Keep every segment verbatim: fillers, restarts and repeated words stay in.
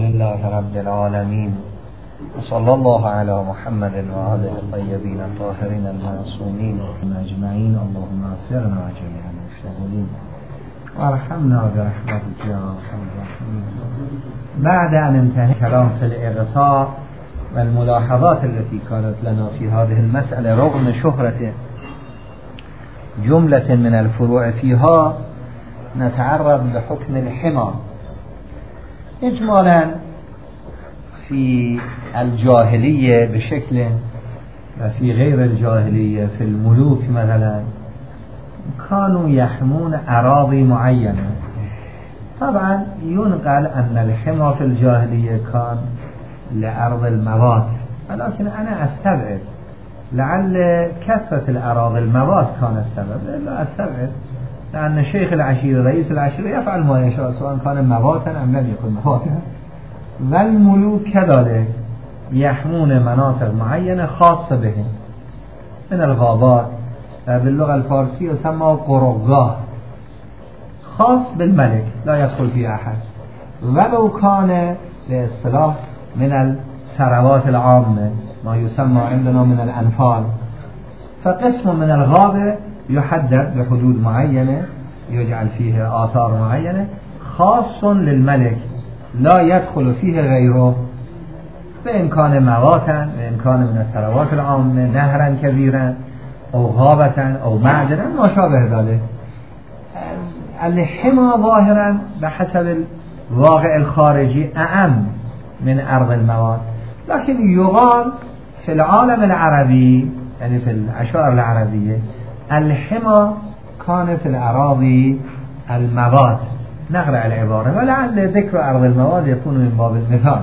لله رب العالمين وصلى الله على محمد وآله الطيبين الطاهرين المعصومين أجمعين. اللهم اغفرنا جميع المشتغلين وارحمنا برحمتك يا ارحم الراحمين. بعد أن انتهى كلام في الإغطاء والملاحظات التي كانت لنا في هذه المسألة رغم شهرة جملة من الفروع فيها، نتعرض لحكم الحمى. إجمالا في الجاهلية بشكل وفي غير الجاهلية في الملوك مثلا كانوا يحمون أراضي معينة. طبعا ينقل أن الحمى في الجاهلية كان لأرض المواد، ولكن أنا أستبعد لعل كثرة الأراضي المواد كان السبب، لا أستبعد، لأن شيخ العشيرة رئيس العشيرة يفعل ما يشاء سواء كان مواتا أم لم يكن مواتا. والملوك كذلك يحمون مناطق معينة خاصة بهم من الغابات، باللغة الفارسية يسمى قرقاه، خاص بالملك لا يدخل فيه أحد، ولو كان باصطلاح من الثروات العامة ما يسمى عندنا من الأنفال، فقسم من الغابة يحدد بحدود معينة يجعل فيه آثار معينة خاص للملك لا يدخل فيه غيره، بإن كان مواتا، بإن كان من الثروات العامة، نهرا كبيرا أو غابة أو معدنا ما شابه ذلك. الحمى ظاهرا بحسب الواقع الخارجي أعم من أرض المواد، لكن يقال في العالم العربي يعني في العشائر العربية الحمى كان في الأراضي المواد، نقرأ العبارة ولعل ذكر أرض المواد يكون من باب المثال.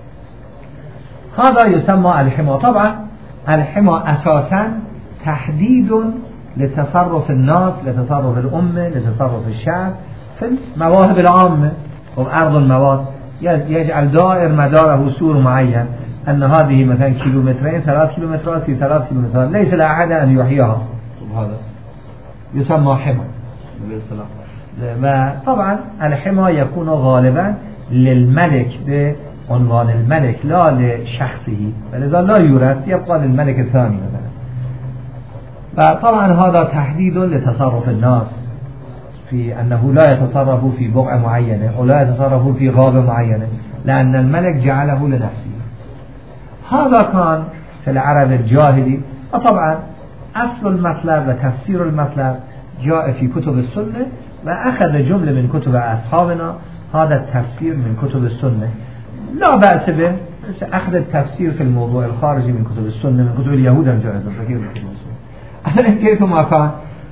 هذا يسمى الحمى. طبعا الحمى أساسا تحديد لتصرف الناس، لتصرف الأمة، لتصرف الشعب في المواهب العامة وأرض المواد، يجعل دائر مداره سور معين، أن هذه مثلا كيلومترين ثلاث كيلومترات في ثلاث كيلومترات ليس لأحد أن يحييها، هذا يسمى حمى بالاصطلاح. وطبعا الحمى يكون غالبا للملك بعنوان الملك لا لشخصه، ولذا لا يورث، يبقى للملك الثاني مثلا. وطبعا هذا تحديد لتصرف الناس في أنه لا يتصرف في بقعة معينة أو لا يتصرف في غابة معينة لأن الملك جعله لنفسه. هذا كان في العرب الجاهلي. وطبعا أصل المطلب وتفسير المطلب جاء في كتب السنة، وأخذ جملة من كتب أصحابنا هذا التفسير من كتب السنة، لا بأس به أخذ التفسير في الموضوع الخارجي من كتب السنة، من كتب اليهود هم جائز، أنا كيف ما كان.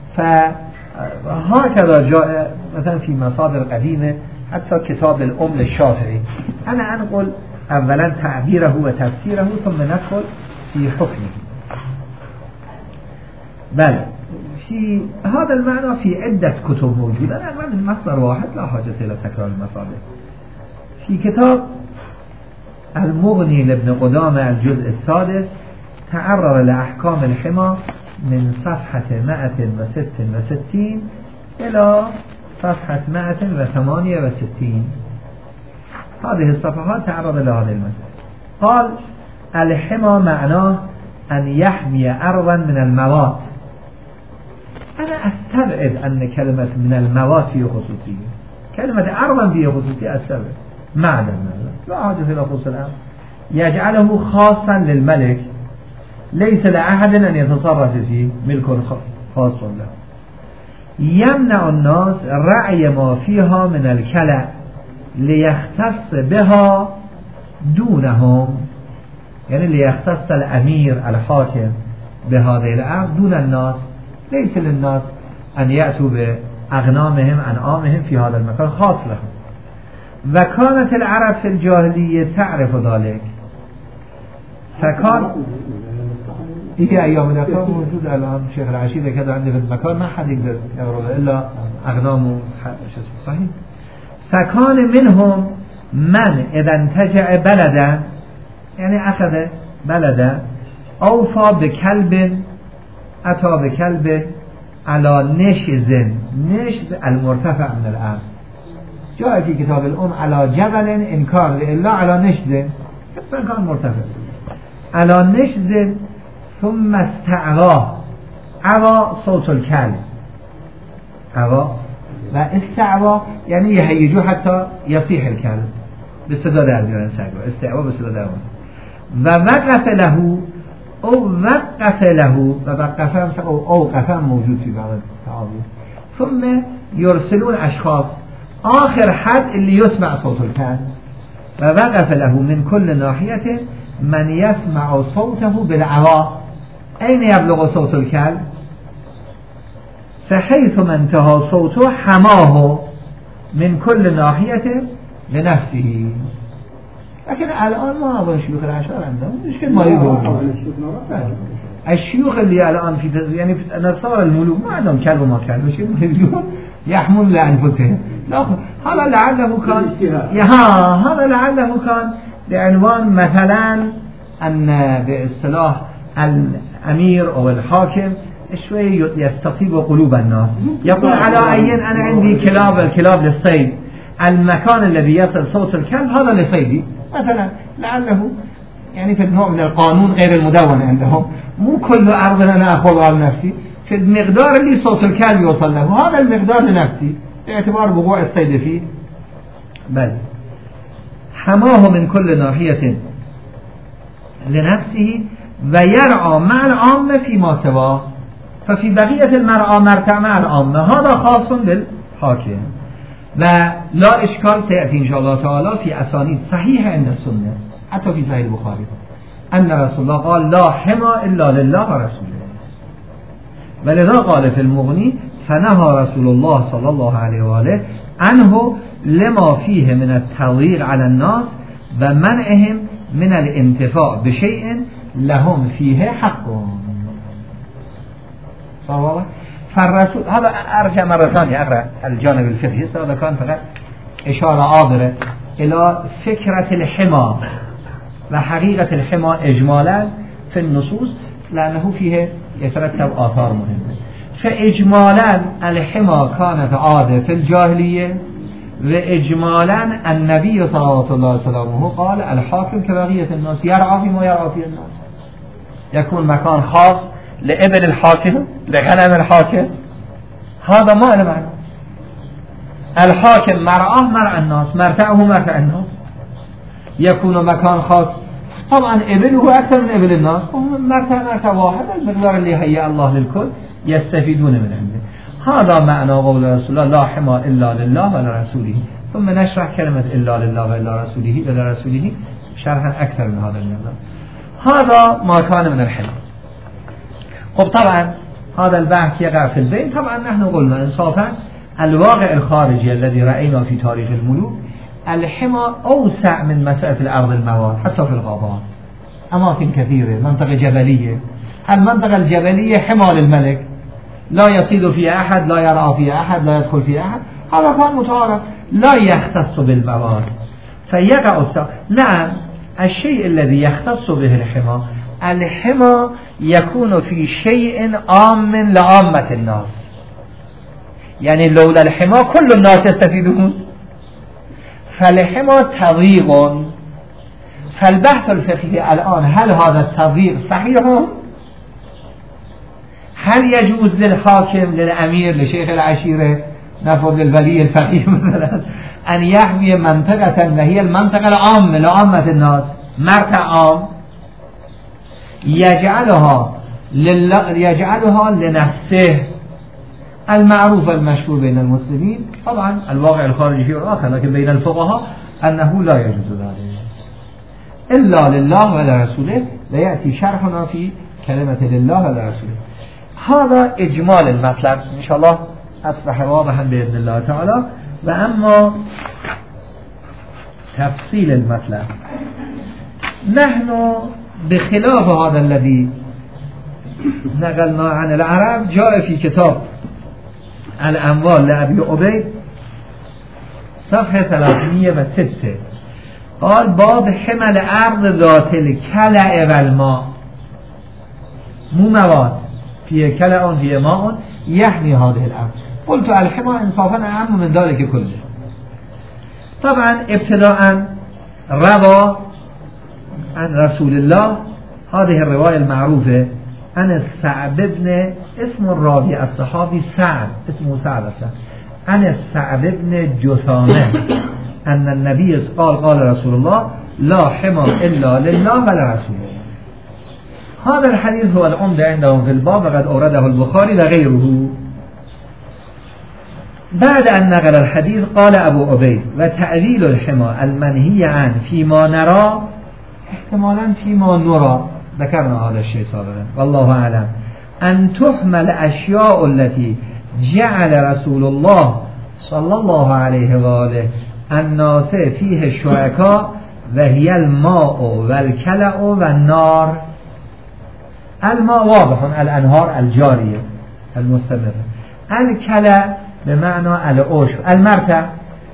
فهكذا جاء مثلا في مصادر قديمة، حتى كتاب الأم للشافعي. أنا أنقل أولا تعبيره وتفسيره ثم ندخل في حكمه. بل في هذا المعنى في عدة كتب موجودة، أنا من مصدر واحد لا حاجة إلى تكرار المصادر. في كتاب المغني لابن قدامة الجزء السادس تعرض لأحكام الحمى من صفحة مائة وستة وستين إلى صفحة مائة وثمانية وستين. هذه الصفحات تعرض لهذه المسألة. قال الحمى معناه أن يحمي أرضا من المواد. أنا أستبعد أن كلمة من المواد فيه خصوصية، كلمة أرضا فيه خصوصية أستبعد. معدن لا حاجة إلى خصوص الأمر، يجعله خاصا للملك ليس لأحد أن يتصرف فيه، ملك خاص له. يمنع الناس رعي ما فيها من الكلى ليختص بها دونهم، يعني ليختص الأمير الحاكم بهذه الأرض دون الناس، ليس للناس أن يأتوا بأغنامهم أنعامهم في هذا المكان، خاص لهم. وكانت العرب في الجاهلية تعرف ذلك، فكان إيه أيام الأفراد موجود الآن شيخ العشيرة كذا عندي في المكان ما حد يقدر يقرأ إلا أغنام صحيح. فكان منهم من إذا انتجع بلدا، يعني أخذ بلدا، أوفى بكلب، أتى بكلب على نشز، نشز المرتفع من الأرض، جاء في كتاب الأم على جبل انكار لله على نشد كان مرتفع على نشد ثم استعراه عوا صوت الكلب عوا و استعوا یعنی یهیجو حتی یصیح الکلب به صدا در میارن سگو استعوا به صدا در و وقف له او وقف له و وقف هم او اوقف هم موجود فی بعض تعابیر ثم یرسلون اشخاص آخر حد اللي يسمع صوت الكلب و وقف له من كل ناحیه من يسمع صوته بالعوا أين يبلغ صوت الكلب فحيث ما انتهى صوته حماه من كل ناحية لنفسه. لكن الآن ما هذا الشيوخ العشر عندهم مشكلة ما يقولون الشيوخ اللي الآن في تز... يعني في نصارى الملوك ما عندهم كلب وما كلب شيء مليون يحمل لأنفسهم. هذا لعله كان ها هذا لعله كان بعنوان مثلا أن باصطلاح الأمير أو الحاكم شوية يستطيب قلوب الناس يقول على عين أنا عندي كلاب الكلاب للصيد المكان الذي يصل صوت الكلب هذا لصيدي مثلا لعله يعني في النوع من القانون غير المدون عندهم مو كل أرض أنا أخذها لنفسي في المقدار اللي صوت الكلب يوصل له هذا المقدار لنفسي باعتبار وقوع الصيد فيه بل حماه من كل ناحية لنفسه ويرعى مع العامة فيما سواه ففي بقية المرعى مرتع مع العامة هذا خاص بالحاكم ولا إشكال سيأتي إن شاء الله تعالى في أسانيد صحيحة عند السنة حتى في صحيح البخاري أن رسول الله قال لا حمى إلا لله ورسوله ولذا قال في المغني فنهى رسول الله صلى الله عليه وآله عنه لما فيه من التضييق على الناس ومنعهم من الانتفاع بشيء لهم فيه حق صحيح فالرسول هذا أرجع مرة ثانية أقرأ الجانب الفقهي هذا كان فقط إشارة عابرة إلى فكرة الحمى وحقيقة الحمى إجمالا في النصوص لأنه فيه يترتب آثار مهمة فإجمالا الحمى كانت عادة في الجاهلية وإجمالا النبي صلى الله عليه وسلم قال الحاكم كبقية الناس يرعى فيما يرعى فيه الناس يكون مكان خاص لإبل الحاكم لغنم الحاكم هذا ما له معنى الحاكم مرعاه مرعى الناس مرتعه مرتع الناس يكون مكان خاص طبعا إبله أكثر من إبل الناس مرتع مرتع واحد المقدار اللي هيأ الله للكل يستفيدون من عنده هذا معنى قول رسول الله لا حمى إلا لله ولا رسوله ثم نشرح كلمة إلا لله ولا رسوله ولا رسوله شرحا أكثر من هذا المقدار هذا ما كان من الحمى خب طبعا هذا البحث يقع في البين طبعا نحن قلنا انصافا الواقع الخارجي الذي رأينا في تاريخ الملوك الحمى أوسع من مسألة الأرض المواد حتى في الغابات أماكن كثيرة منطقة جبلية المنطقة الجبلية حمى للملك لا يصيد فيها أحد لا يرعى فيها أحد لا يدخل فيها أحد هذا كان متعارف لا يختص بالمواد فيقع السا... نعم الشيء الذي يختص به الحمى الحمى يكون في شيء عام لعامة الناس يعني لولا الحمى كل الناس يستفيدون فالحمى تضييق فالبحث الفقهي الآن هل هذا التضييق صحيح هل يجوز للحاكم للأمير لشيخ العشيرة نفذ الولي الفقيه مثلا أن يحمي منطقة وهي المنطقة العامة لعامة الناس مرتع عام يجعلها يجعلها لنفسه المعروف المشهور بين المسلمين طبعا الواقع الخارجي فيه آخر لكن بين الفقهاء أنه لا يجوز ذلك إلا لله ولا رسوله ليأتي شرحنا في كلمة لله ولا رسوله هذا إجمال المطلب إن شاء الله أصبح واضحا بإذن الله تعالى وأما تفصيل المطلب نحن بخلاف هذا الذي نقلنا عن العرب جاء في كتاب الأموال لأبي عبيد صفحة ثلاثمية وستة قال باب حمل أرض ذات الكلأ والماء مو مواد فيه كلأ فيه ماء يحمي هذه الأرض قلت الحمى إنصافا أعم من ذلك كله طبعا ابتداء روى عن رسول الله هذه الرواية المعروفة عن سعد بن اسم الراوي الصحابي سعد اسمه سعد عن سعد بن جثامة أن النبي قال قال رسول الله لا حمى إلا لله ولرسوله. هذا الحديث هو العمدة عندهم في الباب وقد أورده البخاري وغيره. بعد أن نقل الحديث قال أبو عبيد وتأويل الحمى المنهي عنه فيما نرى احتمالا فيما نرى ذكرنا هذا الشيء سابقا والله أعلم أن تحمل أشياء التي جعل رسول الله صلى الله عليه وآله الناس فيه الشركاء وهي الماء والكلأ والنار. الماء واضح الأنهار الجارية المستمرة، الكلأ بمعنى العشب، المرتع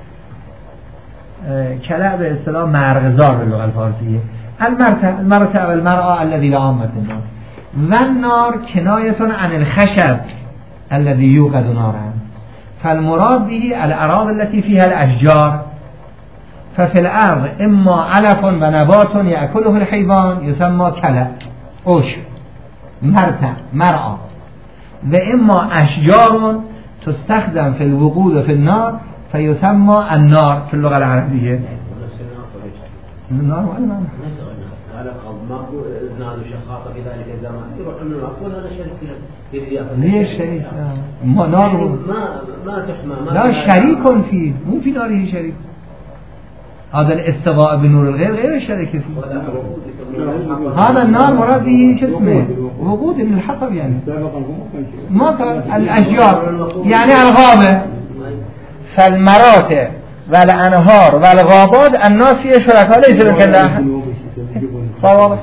كلأ به اصطلاح مرغزار باللغة الفارسية، المرتع المرتع والمرأة الذي لعامة الناس، والنار كناية عن الخشب الذي يوقد نارا، فالمراد به الأراضي التي فيها الأشجار. ففي الأرض إما علف ونبات يأكله الحيوان يسمى كلأ عشب مرتع مرأة، وإما أشجار تستخدم في الوقود في النار فيسمى النار في اللغة العربية. النار ولا ليش شريك؟ ما نار ما ما تحمى لا شريك فيه، مو في ناره شريك. هذا الاستواء بنور الغير غير الشريك فيه. هذا النار مراد به شو اسمه؟ وقود من الحطب يعني. ما الأشجار يعني الغابة، فالمراتع والأنهار والغابات الناس فيه شركاء ليس لكلا صواب.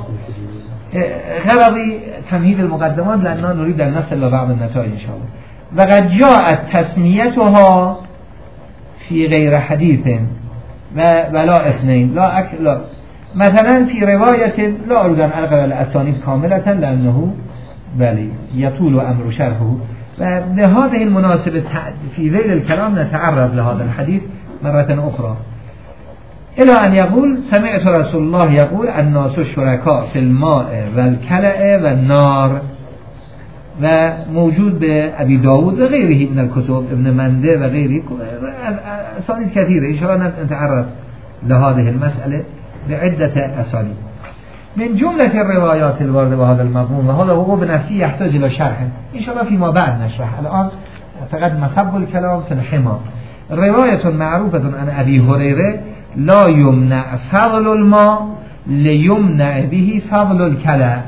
غرضي تمهيد المقدمات لأننا نريد أن نصل لبعض النتائج إن شاء الله. وقد جاءت تسميتها في غير حديث ولا اثنين لا أك... لا مثلا في رواية لا أريد أن ألقى الأسانيد كاملة لأنه بلي يطول أمر شرحه. وبهذه المناسبة في ذيل الكلام نتعرض لهذا الحديث مرة أخرى إلى أن يقول سمعت رسول الله يقول الناس شركاء في الماء والكلأ والنار، وموجود بأبي داود وغيره من الكتب ابن منده وغيره أسانيد كثيرة. إن شاء الله نتعرض لهذه المسألة بعدة أسانيد. من جملة الروايات الواردة بهذا المضمون وهذا هو بنفسه يحتاج إلى شرح إن شاء الله فيما بعد نشرح. الآن فقط مصب الكلام في الحمى. رواية معروفة عن أبي هريرة لا يمنع فضل الماء ليمنع به فضل الكلى.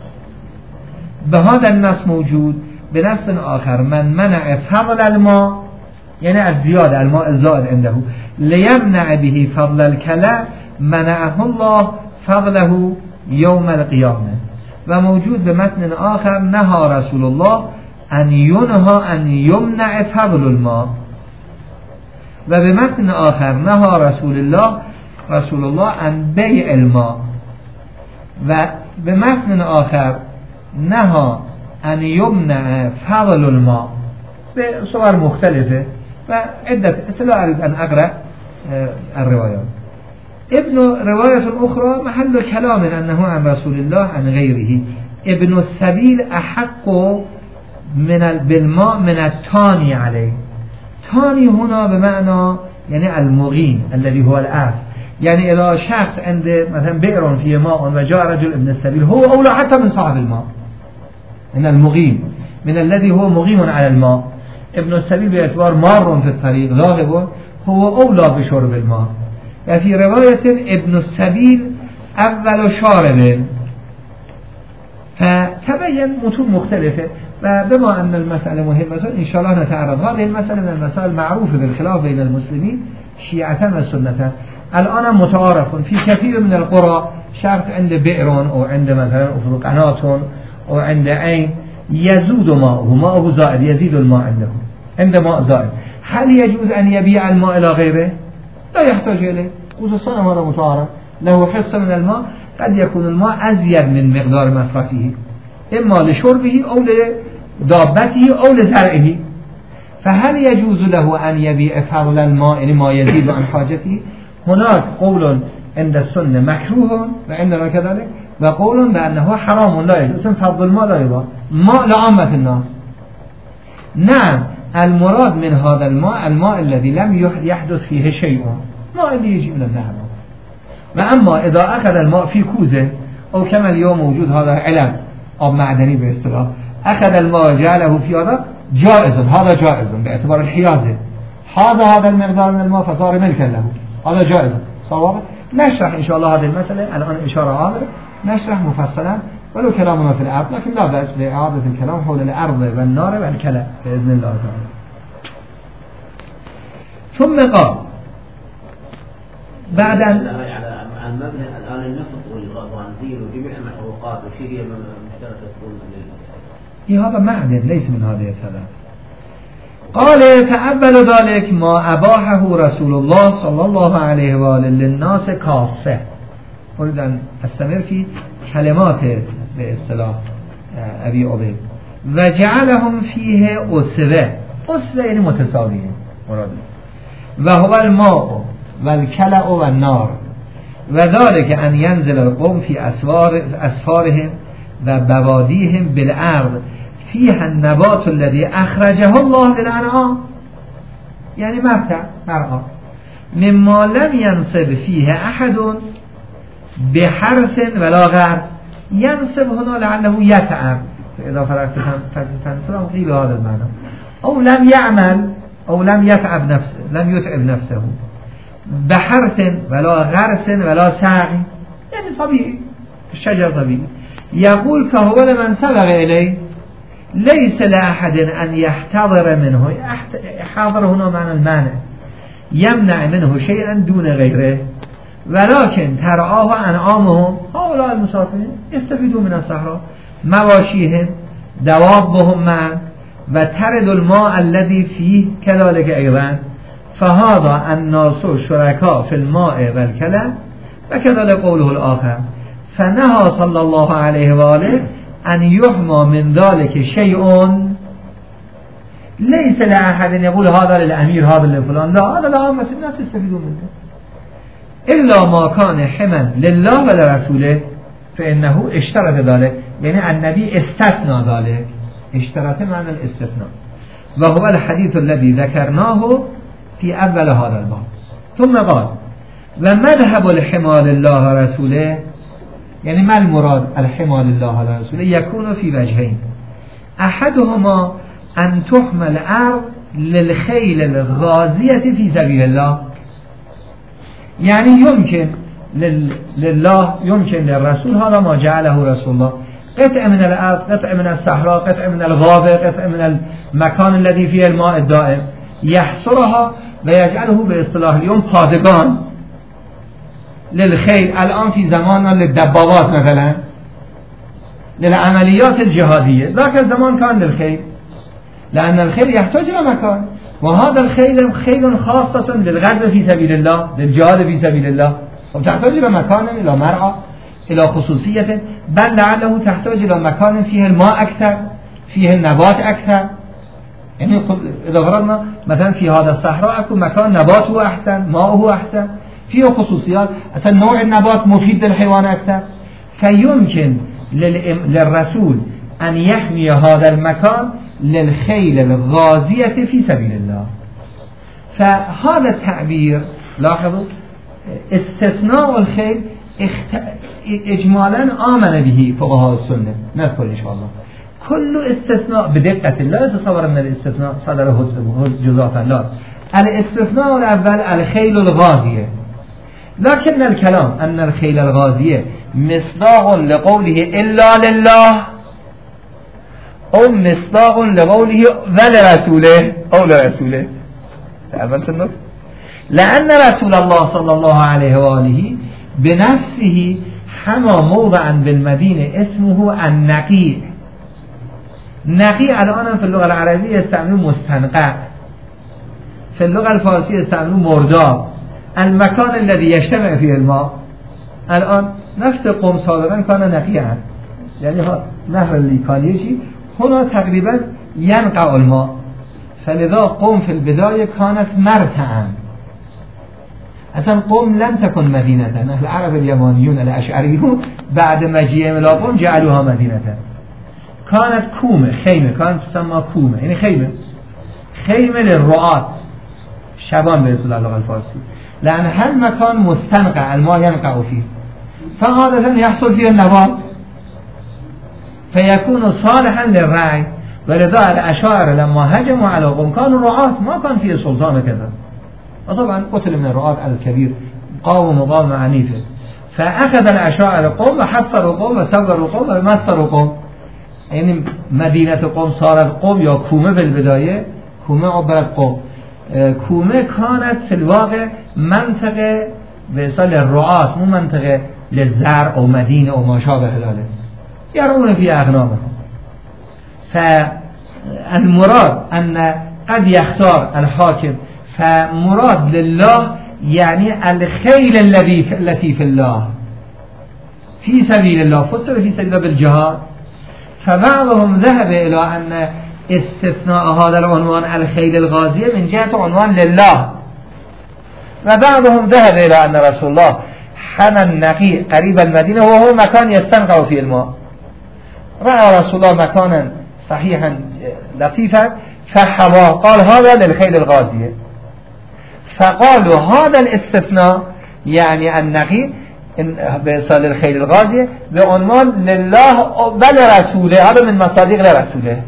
بهذا النص موجود بنص آخر من منع فضل الماء يعني الزيادة الماء الزائد عنده ليمنع به فضل الكلى منعه الله فضله يوم القيامة. وموجود بمتن آخر نهى رسول الله أن ينهى أن يمنع فضل الماء. وبمتن آخر نهى رسول الله رسول الله عن بيع الماء. وبمتن آخر نهى أن يمنع فضل الماء بصور مختلفة وعدة. لا أريد أن أقرأ الروايات. ابن رواية أخرى محل كلام أنه عن رسول الله عن غيره. ابن السبيل أحق من بالماء من التاني عليه. تاني هنا بمعنى يعني المغين الذي هو الأصل، يعني إذا شخص عنده مثلا بئر فيه ماء وجاء رجل ابن السبيل هو أولى حتى من صاحب الماء، من المغين من الذي هو مغيم على الماء. ابن السبيل باعتبار مار في الطريق ذاهب هو أولى بشرب الماء. وفي رواية ابن السبيل أول شارب. فتبين متون مختلفة. وبما أن المسألة مهمة إن شاء الله نتعرض هذه المسألة من المسائل المعروفة بالخلاف بين المسلمين شيعة وسنة. الآن متعارف في كثير من القرى شخص عنده بئر أو عنده مثلا أفرق قناة أو عنده عين يزود ماءه ماءه زائد يزيد الماء عنده عنده ماء زائد، هل يجوز أن يبيع الماء إلى غيره؟ لا يحتاج إليه، خصوصا هذا متعارف له حصة من الماء. قد يكون الماء أزيد من مقدار مصرفه إما لشربه أو لدابته أو لزرعه، فهل يجوز له أن يبيع فضل الماء يعني ما يزيد عن حاجته؟ هناك قول عند السنة مكروه وعندنا كذلك، وقول بأنه حرام لا يجوز، اسم فضل الماء لا يباع، ماء لعامة الناس. نعم المراد من هذا الماء الماء الذي لم يحدث فيه شيء، ماء اللي يجي من النهر. وأما إذا أخذ الماء في كوزة أو كما اليوم موجود هذا علب أو معدني باصطلاح، أخذ الماء وجعله في هذا جائز، هذا جائز باعتبار الحيازة، هذا هذا المقدار من الماء فصار ملكا له، هذا جائز. صواب نشرح إن شاء الله هذه المسألة الآن إشارة عابرة، نشرح مفصلا ولو كلامنا في الأرض، لكن لا بأس لإعادة الكلام حول الأرض والنار والكلام بإذن الله تعالى. ثم قال بعد أن المبنى الآن النفط والبنزين وجميع المحروقات وشيء مشتركة تكون لل هذا معدن ليس من هذه الثلاث. قال تأول ذلك ما أباحه رسول الله صلى الله عليه وآله للناس كافة. أريد أن أستمر في كلمات باصطلاح أبي عبيد. وجعلهم فيه أسوة، أسوة يعني متساويين مراد، وهو الماء والكلأ والنار، وذلك أن ينزل القوم في أسفار أسفارهم وبواديهم بالأرض فيها النبات الذي أخرجه الله للأنعام، يعني مرتع مرعى، مما لم ينصب فيه أحد بحرث ولا غرس. ينصب هنا لعله يتعب، إذا فرقت تنصب قيل هذا المعنى، أو لم يعمل أو لم يتعب نفسه، لم يتعب نفسه بحرث ولا غرس ولا ساعي، يعني طبيعي، الشجر طبيعي. يقول فهو لمن سبق إليه ليس لأحد أن يحتضر منه، حاضر هنا معنى المانع، يمنع منه شيئا دون غيره، ولكن ترعاه أنعامهم هؤلاء المسافرين يستفيدوا من الصحراء، مواشيهم دوابهم معا، وترد الماء الذي فيه كذلك أيضا، فهذا الناس شركاء في الماء والكلى، وكذلك قوله الآخر. فنهى صلى الله عليه وآله أن يحمى من ذلك شيء ليس لأحد يقول هذا للأمير هذا لفلان، لا، هذا لعامة الناس يستفيدون منه، إلا ما كان حما لله ولرسوله فإنه اشترط ذلك، يعني النبي استثنى ذلك، اشترط معنى الاستثناء، وهو الحديث الذي ذكرناه في أول هذا الباب. ثم قال ومذهب الحمى لله ورسوله، يعني ما المراد الحمى لله ورسوله؟ يكون في وجهين، أحدهما أن تحمى الأرض للخيل الغازية في سبيل الله، يعني يمكن لله يمكن للرسول، هذا ما جعله رسول الله، قطع من الأرض، قطع من الصحراء، قطع من الغابة، قطع من المكان الذي فيه الماء الدائم، يحصرها ويجعله باصطلاح اليوم پادگان للخيل، الآن في زماننا للدبابات مثلا للعمليات الجهادية، لكن زمان كان للخيل، لأن الخيل يحتاج إلى مكان، وهذا الخيل خيل خاصة للغزو في سبيل الله، للجهاد في سبيل الله، وتحتاج إلى مكان، إلى مرعى، إلى خصوصية، بل لعله تحتاج إلى مكان فيه الماء أكثر، فيه النبات أكثر. يعني إذا فرضنا مثلا في هذا الصحراء أكو مكان نباته أحسن، ماءه أحسن، فيه خصوصيات، أصلا نوع النبات مفيد للحيوان أكثر، فيمكن للرسول أن يحمي هذا المكان للخيل الغازية في سبيل الله. فهذا التعبير لاحظوا استثناء الخيل اخت... إجمالا آمن به فقهاء السنة، نذكر إن شاء الله كل استثناء بدقة، لا يتصور أن الاستثناء صدر جزافا، لا، الاستثناء الأول الخيل الغازية، لكن الكلام أن الخيل الغازية مصداق لقوله إلا لله أو مصداق لقوله ولرسوله أو لرسوله، تعرفت النقطة؟ لأن رسول الله صلى الله عليه وآله بنفسه حمى موضعا بالمدينة اسمه النقيع. نقيع الآن في اللغة العربية يستعملون مستنقع، في اللغة الفارسية يستعملون مرداب، المكان الذي يجتمع فيه الماء. الآن نفس قوم سابقا كان نقيعا، يعني نهر اللي كان يجي هنا تقريبا ينقع الماء، فلذا قوم في البداية كانت مرتعا. اصلا قوم لم تكن مدينة، العرب اليمانيون الاشعريون بعد مجيئهم الى قوم جعلوها مدينة. كانت كومة، خيمة، كانت تسمى كومة، يعني خيمة خيمة للرعاة شبان به اصطلاح اللغة الفارسي، لأن هل مكان مستنقع الماء ينقع فيه، فعادة يحصل فيه النبات فيكون صالحا للرعي. ولذا الأشاعرة لما هجموا على قوم كانوا رعاة، ما كان فيه سلطان كذا، وطبعا قتل من الرعاة الكبير، قاوموا مقاومة عنيفة. فأخذ الأشاعرة قوم وحصروا قوم وصغروا قوم ومثروا قوم، يعني مدينة قوم صارت قوم یا کومه بالبداية، کومه عبرت قوم. کومه كانت في الواقع منطقة بإصال الرعاة، مو منطقة للزرع أو مدينة أو ما شابه ذلك، يرون في أغنامهم. فالمراد أن قد يختار الحاكم، فمراد لله يعني الخيل الذي التي في الله في سبيل الله، فسر في سبيل الله بالجهاد. فبعضهم ذهب إلى أن استثناء هذا العنوان الخيل الغازية من جهة عنوان لله، وبعضهم ذهب إلى أن رسول الله حمى النقي قريب المدينة وهو مكان يستنقع فيه الماء. رأى رسول الله مكانا صحيحا لطيفا فحماه، قال هذا للخيل الغازية. فقالوا هذا الاستثناء يعني النقي بإصال الخيل الغازية بعنوان لله بل رسوله، هذا من مصادق لرسوله.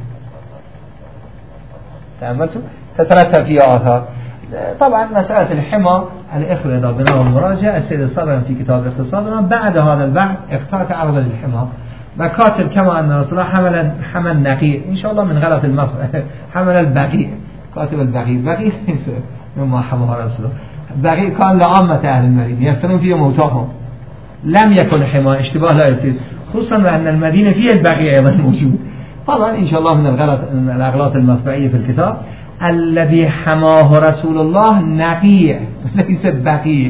تأملتوا تترتب فيها آثار. طبعا مسألة الحمى الإخوة إذا بناء المراجع السيد الصدر في كتاب اقتصاد بعد هذا البحث اختار تعرض للحمى وكاتب كما أن رسول الله حمل حمل نقي، إن شاء الله من غلط المفرد حمل البقي، كاتب البقي بقي مما حماه رسول الله. بقي كان لعامة أهل المدينة يفتنون فيه موتاهم، لم يكن حمى، اشتباه لا يصير، خصوصا أن المدينة فيها البقي أيضا موجود. طبعا إن شاء الله من الغلط من الأغلاط المطبعية في الكتاب الذي حماه رسول الله نقي ليس بقي.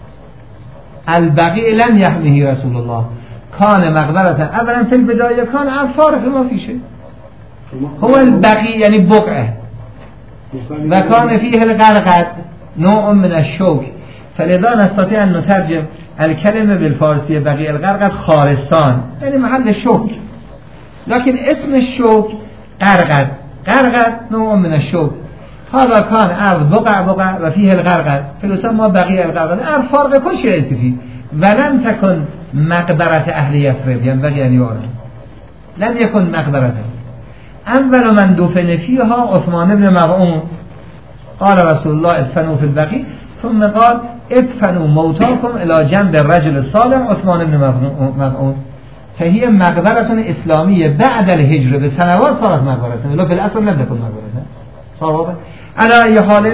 البقي لم يحمه رسول الله، كان مقبرة اولا في البداية كان عفارف ما في شيء، هو البقي يعني بقعة، وكان فيه الغرقد نوع من الشوك. فلذا نستطيع أن نترجم الكلمة بالفارسية بقي الغرقد خارستان يعني محل الشوك، لكن اسم الشوك غرقد، غرقد نوع من الشوك. هذا كان أرض بقع بقع وفيه الغرقد فيسمى بقي الغرقد، أرض فارغ كل شيء فيه، ولم تكن مقبرة أهل يثرب ينبغي أن يعلم، لم يكن مقبرة. أول من دفن فيها عثمان بن مظعون، قال رسول الله ادفنوا في البقيع، ثم قال ادفنوا موتاكم إلى جنب الرجل الصالح عثمان بن مظعون. فهي مقبرة إسلامية بعد الهجرة بسنوات صارت مقبرة، ولو في الأصل لم تكن مقبرة. صار واضح؟ على أي حال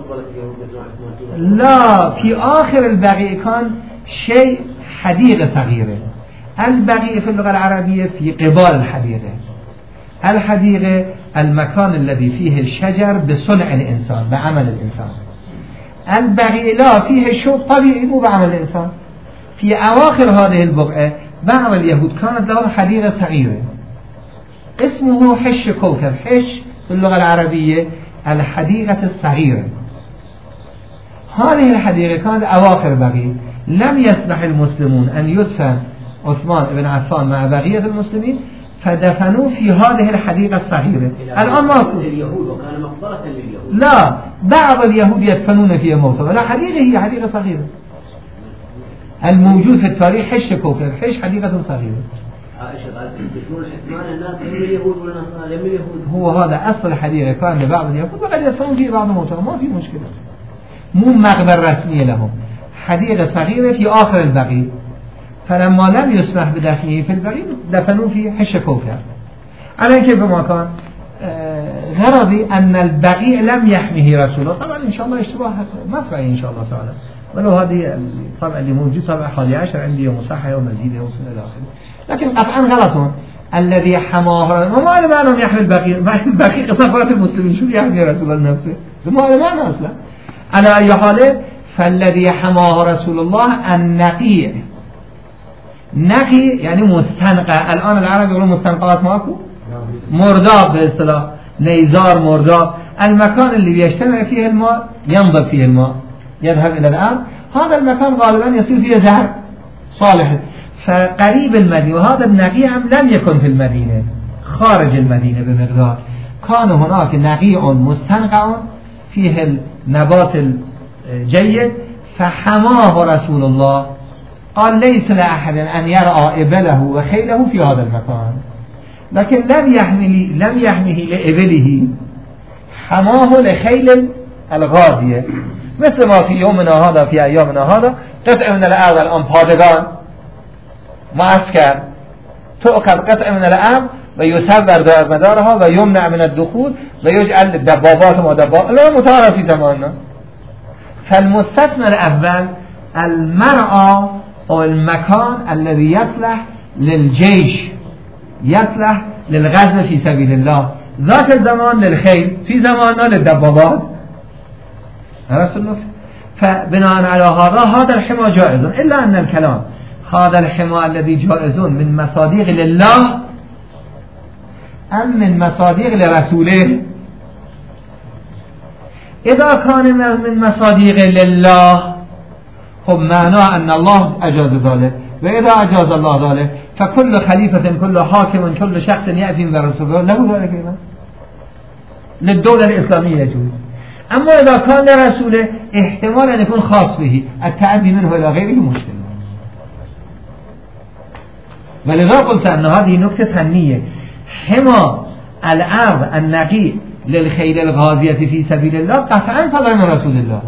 لا، في آخر البقيع كان شيء حديقة صغيرة. البقيع في اللغة العربية في قبال الحديقة. الحديقة المكان الذي فيه الشجر بصنع الإنسان بعمل الإنسان. البقيع لا، فيه شوك طبيعي مو بعمل الإنسان. في أواخر هذه البقعة بعض اليهود كانت لهم حديقة صغيرة اسمه حش كوكب. حش في اللغة العربية الحديقة الصغيرة. هذه الحديقة كانت أواخر بقيع، لم يسمح المسلمون أن يدفن عثمان بن عفان مع بقية المسلمين، فدفنوا في هذه الحديقة الصغيرة. الآن ما اليهود وكان مقبرة لليهود. لا، بعض اليهود يدفنون فيها موتى، لا حديقة هي حديقة صغيرة. الموجود في التاريخ حش كوكب، حش حديقة صغيرة. عائشة قالت يدفنون حكمان الناس من اليهود والنصارى من اليهود. هو هذا أصل الحديقة كان لبعض اليهود وقد يدفنون فيه بعض الموتى، ما في مشكلة، مو مقبرة رسمية لهم، حديقة صغيرة في آخر البقيع. فلما لم يسمح بدفنه في البقيع دفنوا في حش كوكب. على كيف ما كان غرضي أن البقيع لم يحميه رسول الله. طبعا إن شاء الله اشتباه مفرعي إن شاء الله تعالى، ولو هذه الطبع اللي موجود طبع حادي عشر عندي ومصحة ومزيدة وصل إلى آخره، لكن قطعا غلطون. الذي حماه وما على معنى يحمي البقيع، مع البقيع مقبرة المسلمين، شو يحمي رسول الله نفسه؟ ما على معنى أصلا. على أي حال فالذي حماه رسول الله النقي. نقي يعني مستنقع. الآن العرب يقولون مستنقعات ماكو، مرداب باصطلاح. نيزار مرداب، المكان اللي بيجتمع فيه الماء ينضب فيه الماء يذهب إلى الأرض، هذا المكان غالبا يصير فيه زرع صالح. فقريب المدينة، وهذا النقيع لم يكن في المدينة، خارج المدينة بمقدار. كان هناك نقيع مستنقع فيه النبات الجيد فحماه رسول الله، قال ليس لأحد أن يرعى إبله وخيله في هذا المكان، لكن لم يحمله لم يحمه لإبله، حماه لخيل الغازية. مثل ما في يومنا هذا في أيامنا هذا قطع من الأرض الآن پادگان معسكر تؤخذ قطع من الأرض ويسبر دار مدارها ويمنع من الدخول ويجعل الدبابات ودبابات لا متعارف في زماننا. فالمستثنى الأول المرعى أو المكان الذي يصلح للجيش، يصلح للغزو في سبيل الله، ذاك الزمان للخيل، في زماننا للدبابات. عرفت النفس؟ فبناء على هذا هذا الحمى جائز، إلا أن الكلام هذا الحمى الذي جائز من مصادق لله أم من مصادق لرسوله؟ إذا كان من مصادق لله خب معناه أن الله أجاز ذلك، وإذا أجاز الله ذلك فكل خليفة كل حاكم كل شخص يأتي من رسوله له ذلك إيمان للدولة الإسلامية يجوز. أما إذا كان لرسوله احتمال أن يكون خاص به، التعدي منه إلى غيره مشكل. ولذا قلت أن هذه نكتة فنية، حمى الأرض النقي للخيل الغازية في سبيل الله قطعا صدر من رسول الله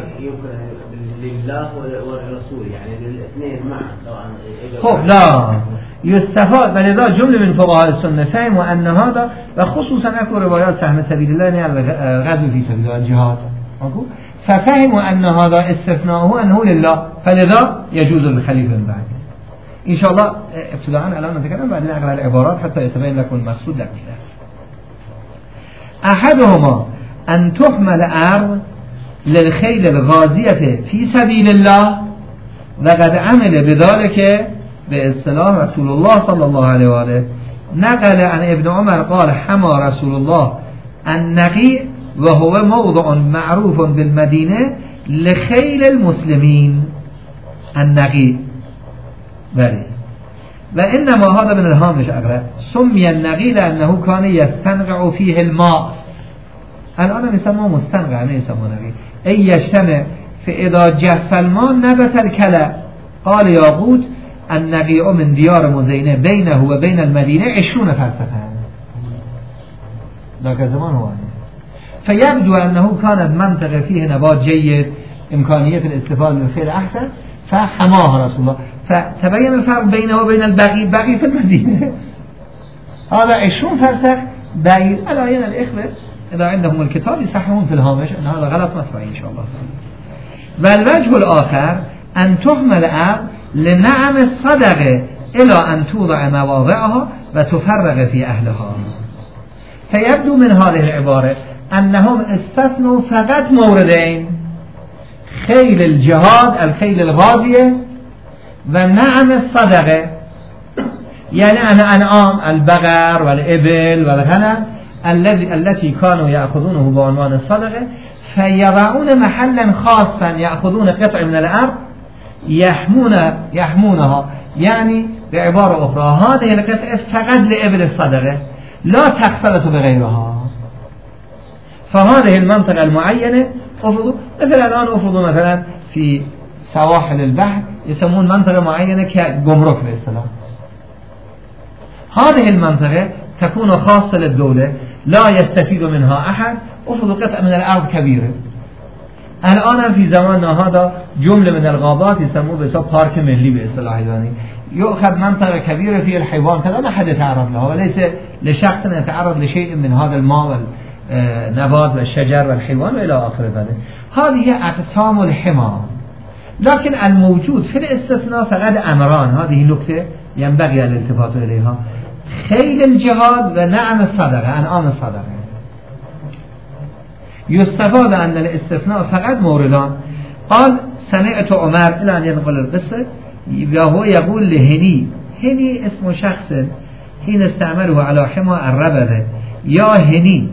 لله والرسول، يعني للاثنين معا. خب لا يستفاد، ولذا جملة من فقهاء السنة فهموا أن هذا، وخصوصا أكو روايات سهم سبيل الله يعني الغزو في سبيل الله الجهاد، ففهموا أن هذا استثناءه أنه لله، فلذا يجوز للخليفة من بعد. إن شاء الله ابتداء الآن نتكلم بعدين أقرأ العبارات حتى يتبين لكم المقصود لك. أحدهما أن تحمل أرض للخيل الغازية في سبيل الله، وقد عمل بذلك باصطلاح رسول الله صلى الله عليه وآله. نقل عن ابن عمر قال حمى رسول الله النقي وهو موضع معروف بالمدينة لخيل المسلمين النقي. بله. وإنما هذا من الهامش أقرأ سمي النقي لأنه كان يستنقع فيه الماء. الآن يسمى مستنقع، ما يسمى نقي. أي يجتمع، فإذا جف الماء نبت الكلى. قال ياقوت النقيع من ديار مزينة بينه وبين المدينة عشرون فرسخا، ذاك الزمان هو. فيبدو أنه كانت منطقة فيه نبات جيد، إمكانية الاستفادة من الخيل أحسن، فحماها رسول الله. فتبين الفرق بينه وبين البقي، بقي في المدينة هذا عشرون فرسخ بعيد. الآن الإخوة إذا عندهم الكتاب يصححون في الهامش أن هذا غلط مطبعي إن شاء الله. والوجه الآخر أن تحمل أرض لنعم الصدقة إلى أن توضع مواضعها وتفرغ في أهلها. فيبدو من هذه العبارة أنهم استثنوا فقط موردين: خيل الجهاد الخيل الغازية ونعم الصدقة، يعني أنا أنعام البقر والإبل والغنم الذي التي كانوا يأخذونه بعنوان الصدقة، فيضعون محلا خاصا يأخذون قطع من الأرض يحمون يحمونها، يعني بعبارة أخرى هذه القطعة فقط لإبل الصدقة لا تختلط بغيرها. فهذه المنطقة المعينة أفرضوا مثلا الآن أفرضوا مثلا في سواحل البحر يسمون منطقة معينة كجمرك بالاصطلاح، هذه المنطقة تكون خاصة للدولة لا يستفيد منها أحد. أفرضوا قطعة من الأرض كبيرة، الآن في زماننا هذا جملة من الغابات يسموه بسبب بارك ملي بالاصطلاح، يعني يؤخذ منطقة كبيرة في الحيوان كذا ما حد يتعرض لها، وليس لشخص يتعرض لشيء من هذا الماء والنبات والشجر والحيوان وإلى آخر ذلك. هذه أقسام الحمى. لكن الموجود في الاستثناء فقط أمران، هذه نكتة ينبغي الالتفات إليها: خيل الجهاد ونعم الصدقة، أنعام الصدقة. يستفاد أن الاستثناء فقط موردان. قال سمعت عمر إلى أن ينقل القصة وهو يقول لهني، هني اسم شخص حين استعمله على حمى الربذة، يا هني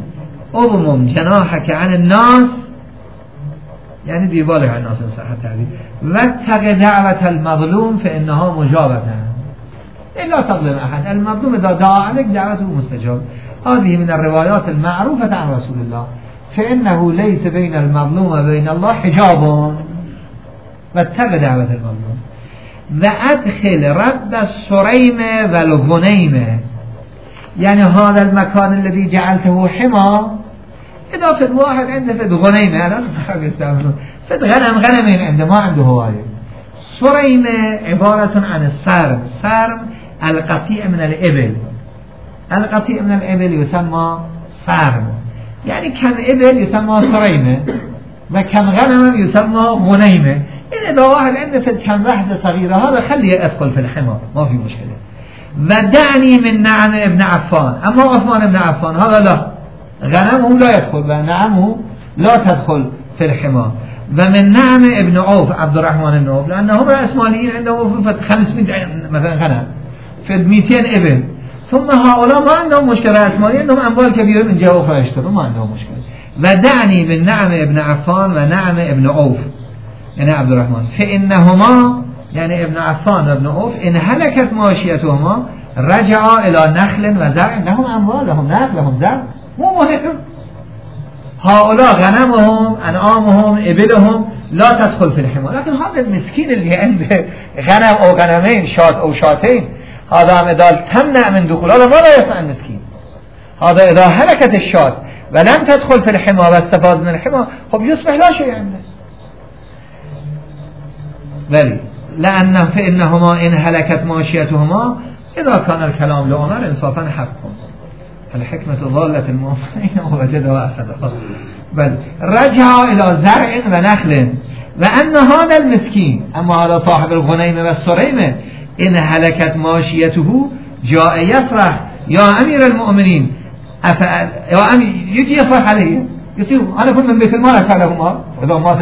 اضمم جناحك عن الناس، یعنی دیبالغ عن الناس صحت تعبیر، واتق دعوة المظلوم فانها مجابة الا تظلم احد. المظلوم اذا دعا عليك دعوته مستجاب. هذه من الروايات المعروفة عن رسول الله، فانه ليس بين المظلوم وبين الله حجاب واتق دعوة المظلوم. وادخل رب السريم والغنيم، يعني هذا المكان الذي جعلته حما اضافة واحد عنده فد غنيمة، الان يستعملون فد غنم غنمين عنده ما عنده هواية. سريم عبارة عن السرم، سرم القطيع من الإبل، القطيع من الإبل يسمى سرم، يعني كم إبل يسمى سريمة وكم غنم يسمى غنيمة. إن إذا واحد عنده فد كم وحدة صغيرة هذا خليه أدخل في الحمى ما في مشكلة. ودعني من نعم ابن عفان، أما عثمان ابن عفان هذا لا، غنمه لا يدخل ونعمه لا تدخل في الحمى. ومن نعم ابن عوف عبد الرحمن ابن عوف، لأنهم رأسماليين عندهم خمسمائة مثلا غنم في مئتين إبل، ثم هؤلاء ما عندهم مشكلة رأسماليين، عندهم أموال كبيرة من جهة أخرى يشترون ما عندهم مشكلة. ودعني من نعم ابن عفان ونعم ابن عوف يعني عبد الرحمن، فإنهما يعني ابن عفان وابن عوف إن هلكت ماشيتهما رجعا إلى نخل وزرع، لهم أموال لهم نخل لهم زرع مو مهم. هؤلاء غنمهم أنعامهم إبلهم لا تدخل في الحمى، لكن هذا المسكين اللي عنده غنم أو غنمين شات أو شاتين هذا مدال تمنع من دخول، هذا ما لا يصنع المسكين. هذا إذا هلكت الشات ولم تدخل في الحمى واستفاد من الحمى خب يصبح لا شيء عنده. بل لأنه فإنهما إن هلكت ماشيتهما، إذا كان الكلام لعمر إنصافا حق، الحكمة ضالة المؤمنين ووجدها أخذها. بل رجع إلى زرع ونخل، وأن هذا المسكين أما على صاحب الغنيمة والسريمة إن هلكت ماشيته جاء يصرخ يا أمير المؤمنين أفعل يا أمير، يجي يصرخ عليه يصير أنا كنت من بيت المال أفعلهما إذا مات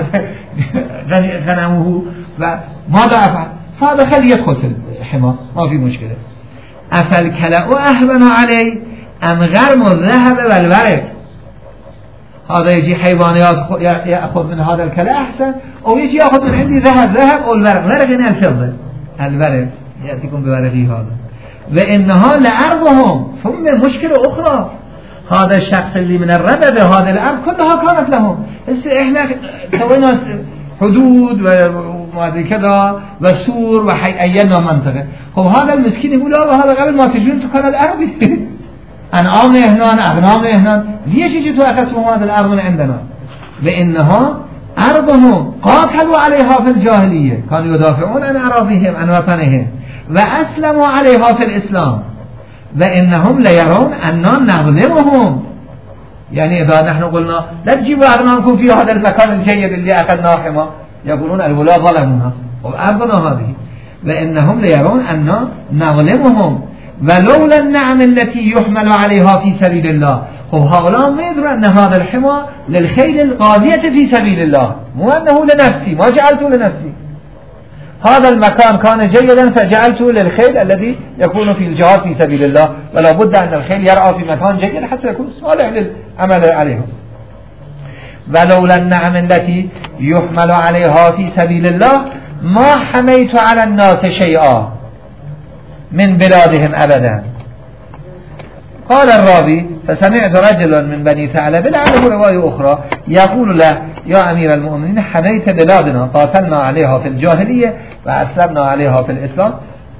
غنمه وماذا أفعل؟ هذا خلي يدخل في الحمى ما في مشكلة. أفالكلأ أهون عليه أم غرم الذهب والورق، هذا يجي حيوان يأخذ من هذا الكلأ أحسن، أو يجي يأخذ من عندي ذهب ذهب أو الورق ورق يعني الفضة الورق يأتيكم بورقي هذا. وإنها لأرضهم. ثم مشكلة أخرى، هذا الشخص اللي من الربع بهذا الأرض كلها كانت لهم، هسه إحنا سوينا حدود وما كذا وسور وحيينا منطقة. خب هذا المسكين يقول لا هذا قبل ما تجون تو كان الأرض أنعام إهنان أغنام إهنان، ليش يجي أخذتهم هذا الأرض من عندنا؟ بإنها أرضهم قاتلوا عليها في الجاهلية، كانوا يدافعون عن أراضيهم عن وطنهم وأسلموا عليها في الإسلام، وإنهم ليرون أننا نظلمهم. يعني إذا نحن قلنا لا تجيبوا أغنامكم في هذا المكان الجيد اللي أخذناه حما، يقولون الولاة ظلمونا وأرضنا هذه، وإنهم ليرون أننا نظلمهم ولولا النعم التي يحمل عليها في سبيل الله. خب هؤلاء ما يدرون أن هذا الحمى للخيل الغازية في سبيل الله، مو أنه لنفسي، ما جعلته لنفسي. هذا المكان كان جيدا فجعلته للخيل الذي يكون في الجهاد في سبيل الله، ولا بد أن الخيل يرعى في مكان جيد حتى يكون صالح للعمل عليهم. ولولا النعم التي يحمل عليها في سبيل الله ما حميت على الناس شيئا من بلادهم أبدا. قال الراوي فسمعت رجلا من بني ثعلب لعله رواية أخرى يقول له يا أمير المؤمنين حميت بلادنا قاتلنا عليها في الجاهلية وأسلمنا عليها في الإسلام،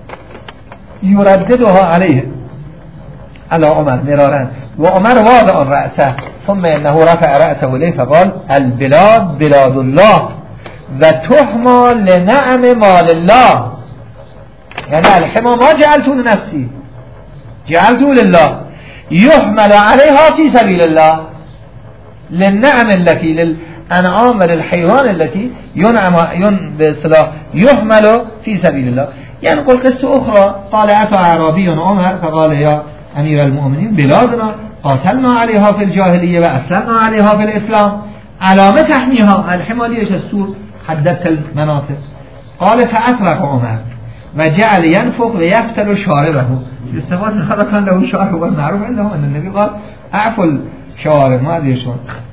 يرددها عليه على عمر مرارا، وعمر واضع رأسه ثم إنه رفع رأسه إليه فقال البلاد بلاد الله وتحمى لنعم مال الله. يعني الحمى ما جعلته لنفسي، جعلته لله، يحمل عليها في سبيل الله، للنعم التي للأنعام للحيوان التي ينعم ين باصطلاح يحمل في سبيل الله. يعني قل قصة أخرى قال أتى أعرابي عمر فقال يا أمير المؤمنين بلادنا قاتلنا عليها في الجاهلية وأسلمنا عليها في الإسلام، على ما تحميها؟ الحمى ليش السور حددت المناطق. قال فأطرق عمر وجعل ينفق ويفتل شاربه. استفاد من هذا كان له شارب، والمعروف عندهم أن النبي قال أعفوا شارب ما دیشون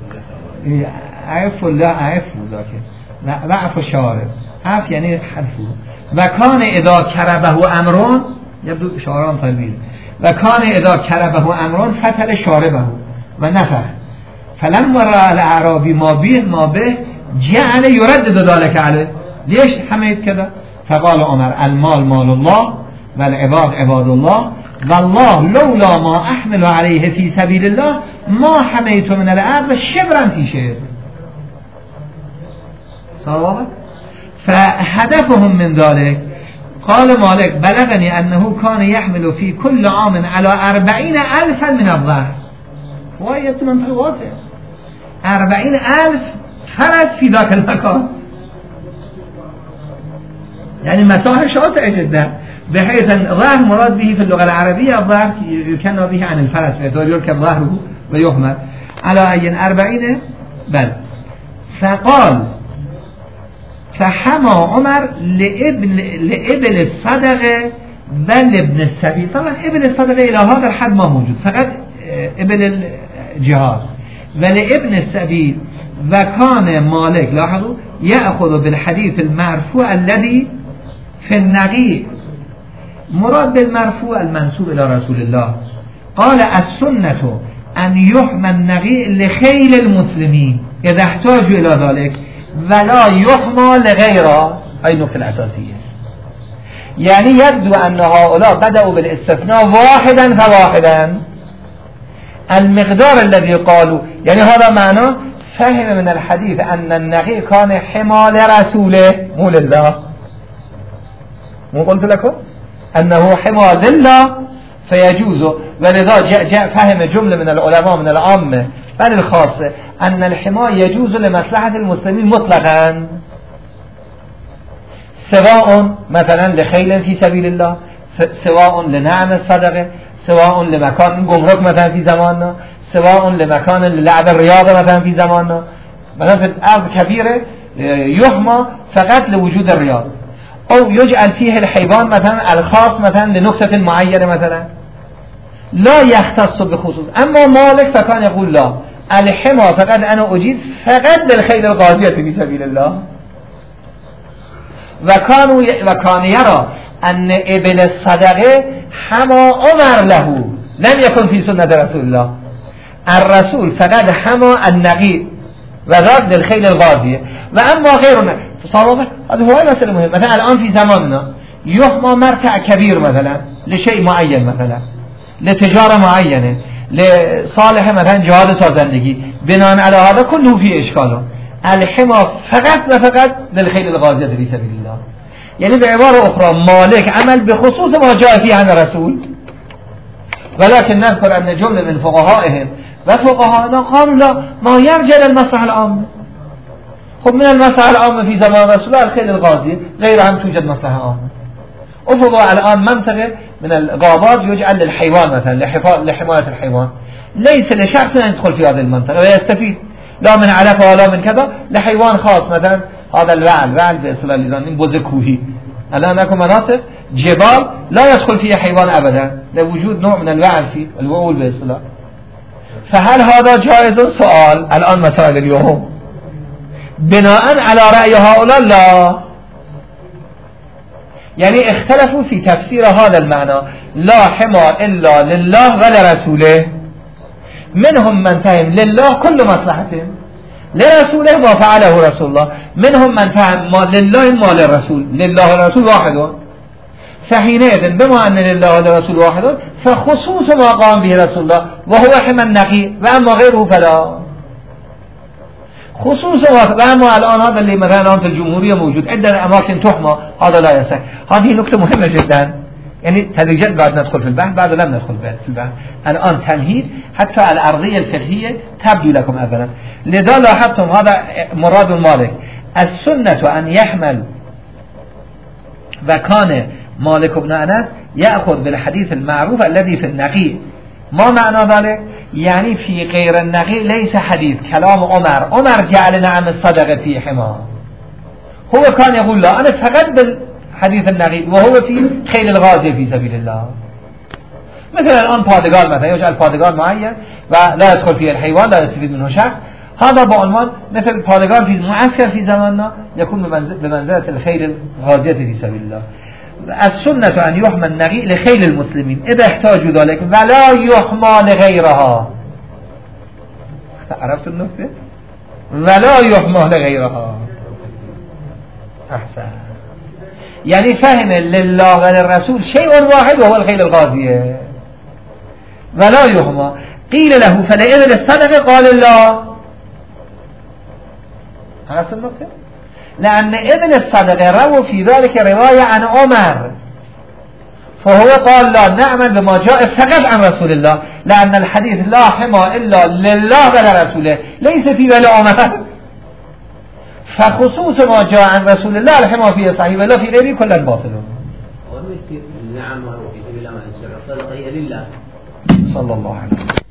عف الله عف ذاك وعف شارب عف یعنی حرفو و کان اذا کربه امرون یبدو شعران تلویل و کان اذا کربه امرون فتل شاربه و نفخ فلما رأى الاعرابی ما به ما به جعل يردد ذلك عليه ليش حميت كذا فقال عمر المال مال الله والعباد عباد الله والله لولا ما احمل عليه في سبيل الله ما حميت من الارض شبرا في شبر صواب فهدفهم من ذلك قال مالك بلغني أنه كان يحمل في كل عام على أربعين ألفا من الظهر وآية من الواسع أربعين ألف فرد في ذاك المكان يعني مساحة شاسعة جدا بحيث الظهر مراد به في اللغة العربية الظهر يكنى به عن الفرس فيتولي يركب ظهره ويحمل على أي أربعين بل فقال فحما عمر لابن لابن الصدقه و لابن السبيل. طبعا ابن الصدقه الى هذا الحد ما موجود، فقط ابن الجهاد و لابن السبيل و كان مالك لاحظوا يأخذ بالحديث المرفوع الذي في النقي. مراد بالمرفوع المنسوب الى رسول الله. قال السنة ان يحمى النقي لخيل المسلمين اذا احتاجوا الى ذلك ولا يحمى لغيره. هاي النقطة الأساسية. يعني يبدو أن هؤلاء بدأوا بالاستثناء واحدا فواحدا. المقدار الذي قالوا يعني هذا معنى فهم من الحديث أن النقي كان حمى لرسوله مو لله. مو قلت لكم أنه حمى لله فيجوز، ولذا جاء, جاء فهم جملة من العلماء من العامة بل الخاصة أن الحماية يجوز لمصلحة المسلمين مطلقا، سواء مثلا لخيل في سبيل الله، سواء لنعم الصدقة، سواء لمكان جمرك مثلا في زماننا، سواء لمكان للعب الرياضة مثلا في زماننا. مثلا في الأرض كبيرة يحمى فقط لوجود الرياضة، أو يجعل فيه الحيوان مثلا الخاص مثلا لنقطة معينة مثلا لا يختص بخصوص. أما مالك فكان يقول لا، الحمى فقط أنا أجيز فقط للخيل الغازية في سبيل الله. وكانوا وكان يرى أن إبل الصدقة حمى عمر له لم يكن في سنة رسول الله. الرسول فقط حمى النقي وذاك للخيل الغازية، وأما غيرنا تصابه. هذا هو مسألة مهم. مثلا الآن في زماننا يحمى مرتع كبير مثلا لشيء معين، مثلا لتجارة معينة، لصالح مثلا جهاد سازندگی، بناء على هذا كله فيه إشكاله. الحمى فقط وفقط للخيل الغازية في سبيل الله. يعني بعبارة أخرى مالك عمل بخصوص ما جاء فيه عن الرسول. ولكن نذكر أن جملة من فقهائهم وفقهاءنا قالوا لا، ما يرجع للمصلحة العامة. خب من المصلحة العامة في زمان رسول الله الخيل الغازية، غيرها هم توجد مصلحة عامة. أفضل الآن منطقة من الغابات يجعل للحيوان مثلا لحماية الحيوان، ليس لشخص أن يدخل في هذه المنطقة ويستفيد لا من علفة ولا من كذا، لحيوان خاص مثلا هذا الوعل، وعل بإصطلاح اللسان بوز كوهي. الآن هناك مناطق جبال لا يدخل فيها حيوان أبدا لوجود نوع من الوعل فيه، الوعول بإصطلاح. فهل هذا جائز؟ سؤال الآن مسائل اليوم بناء على رأي هؤلاء لا. يعني اختلفوا في تفسير هذا المعنى لا حمى إلا لله ولرسوله. منهم من فهم لله كل مصلحته، لرسوله ما فعله رسول الله. منهم من فهم ما لله ما للرسول، لله والرسول واحد. فحينئذ بما أن لله والرسول واحد فخصوص ما قام به رسول الله وهو حمى النقي، وأما غيره فلا. خصوصا وأما الآن هذا اللي مثلا في الجمهورية موجود عدة أماكن تحمى، هذا لا يصح. هذه نقطة مهمة جدا. يعني تدريجيا قاعد ندخل في البحث، بعد لم ندخل في البحث. الآن تمهيد حتى الأرضية الفقهية تبدو لكم أولا. لذا لاحظتم هذا مراد مالك. السنة أن يحمل، وكان مالك بن أنس يأخذ بالحديث المعروف الذي في النقي. ما معنى ذلك؟ يعني في غير النقي ليس حديث، كلام عمر. عمر جعل نعم الصدقة في حماه، هو كان يقول لا، أنا فقط بالحديث النقي وهو في خيل الغازية في سبيل الله. مثل الان پادگان مثلا يجعل پادگان معين و لا يدخل فيه الحيوان لا يستفيد منه شخص، هذا بعنوان مثل پادگان في معسكر في زماننا يكون بمنزلة الخيل الغازية في سبيل الله. السنة أن يحمى النغي لخيل المسلمين إذا احتاجوا ذلك ولا يحمى لغيرها. عرفت النقطة؟ ولا يحمى لغيرها. أحسن. يعني فهم لله وللرسول شيء واحد وهو الخيل الغازية. ولا يحمى. قيل له فلئذن الصدقة قال الله. عرفت النقطة؟ لأن إذن الصدقة روى في ذلك رواية عن عمر، فهو قال لا نعمل بما جاء فقط عن رسول الله، لأن الحديث لا حمى إلا لله ولرسوله ليس في ولا عمر، فخصوص ما جاء عن رسول الله الحمى فيه صحيح ولا في غيره كلا باطل. نعم وفي سبيل الله صلى الله عليه وسلم.